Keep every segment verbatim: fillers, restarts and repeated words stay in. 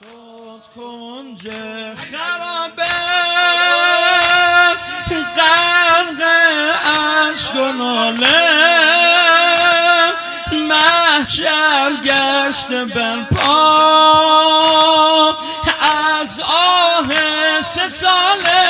شد کنج خرابه غرق عشق و ناله محشر گشت برپا از آه سه ساله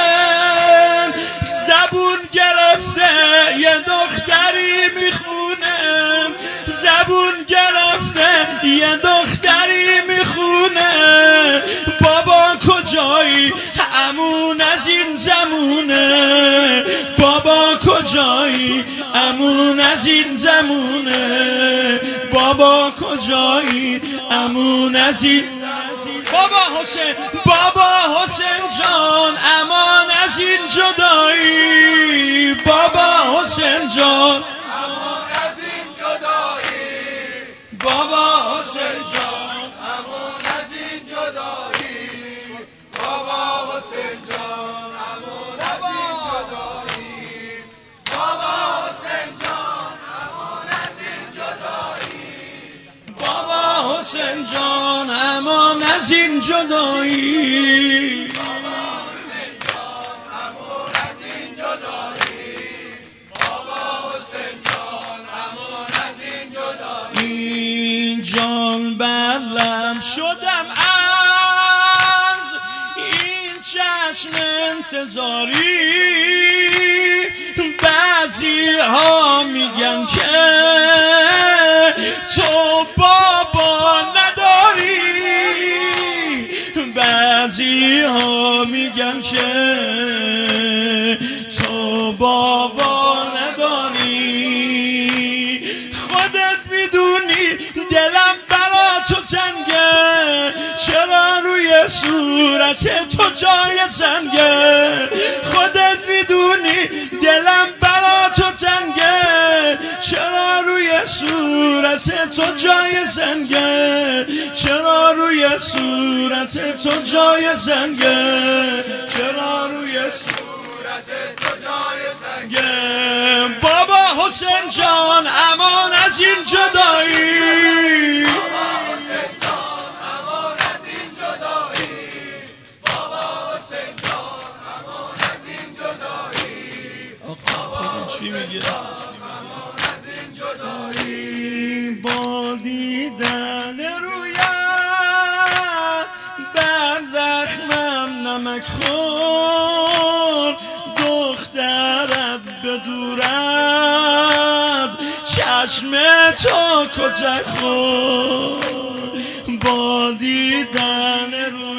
زبون گرفته یه دختری میخونه زبون گرفته یه دختری میخونه بابا کجایی امون از این زمونه بابا کجایی امون از این زمونه بابا کجایی امون از این بابا حسین بابا حسین جان امان از این جدایی بابا حسین جان امان از این جدایی بابا حسین جان امان از این جدایی بابا حسین جان امان از این جدایی بابا حسین جان امان از این جدایی بابا حسین جان امان از این جدایی این جان برلم شدم از این چشم انتظاری بعضی ها میگن که تو بابا نداری بعضی ها میگن که تو بابا نداری خودت میدونی دلم برا تو تنگه چرا روی صورت تو جای سنگه خودت میدونی دلم برا تو تنگه چرا روی صورت تو جای سنگه چرا روی صورت تو جای سنگه چرا روی صورت تو جای سنگه بابا حسین جان امان از این جدایی بابا حسین جان امان از این جدایی بابا حسین جان امان از این جدایی آخه چی میگه امان از این جدایی با دیدن رویت بر زخمم نمک خور دخترت بدور از چشم تو کجا خور با دیدن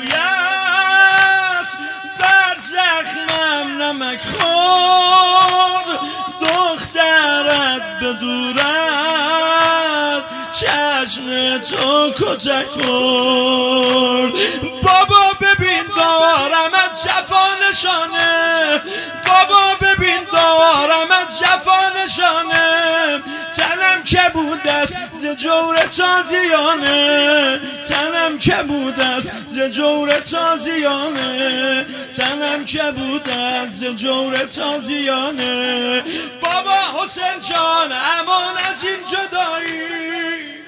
رویت بر زخمم نمک خور دخترت بدور از چشم تو کجا خور بابا ببین دارم از جفا نشانه بابا ببین دارم از جفا نشانه تنم که بود است ز جور تازیانه تنم که بود است ز جور تازیانه تنم که بود است ز جور تازیانه بابا حسین جان امان از این جدایی